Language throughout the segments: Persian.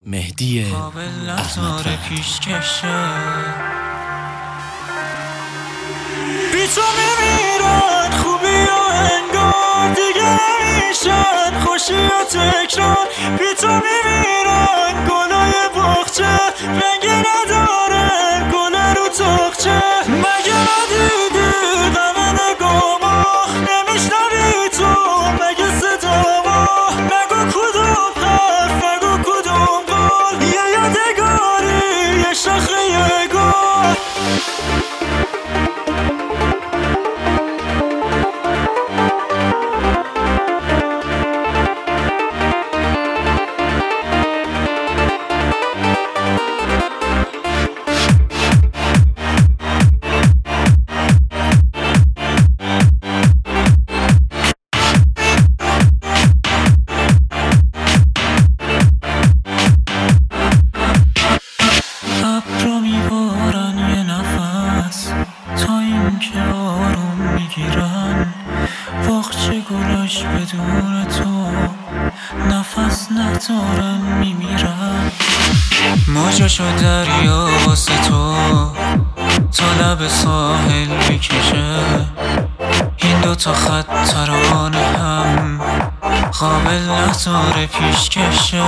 مهدی احمد پیشکشه بی تو میمیرن خوبی و انگار دیگه نمیشن خوشی و تکرار بی تو میمیرن گلای باغچه رنگی ندارن گل رو تاقچه مگه ندیدی غم نگاما نمیشنوی تو مگه صداما نگو کدوم حرف نگو کدوم قول یه یادگاری یه شاخه یه گل باغچه گلاش بدون تو نفس ندارن میمیرن موجاشو دریا واسه تو تا لب ساحل میکشه این دوتا خط ترانه هم قابل نداره پیشکشه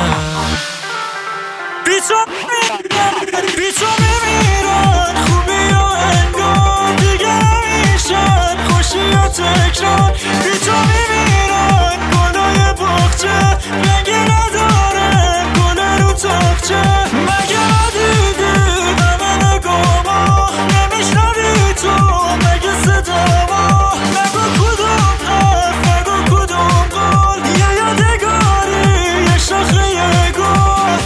بی تو میمیرن خوبی و انگار دیگه نمیشن خوشی و تکرار بی تو میمیرن گلای باغچه رنگی ندارن گل رو تاقچه مگه ندیدی غم نگاما نمیشنوی تو مگه صداما نگو کدوم حرف نگو کدوم قول یه یادگاری یه شاخه یه گل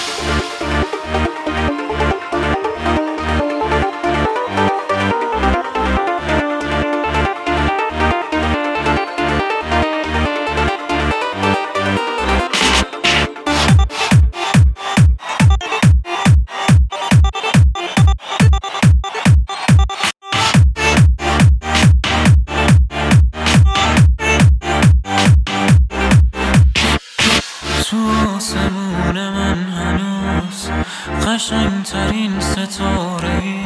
آسمون من هنوز قشنگترین ستاره‌ای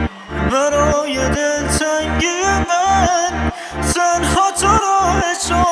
برای دلتنگی من تنها تو را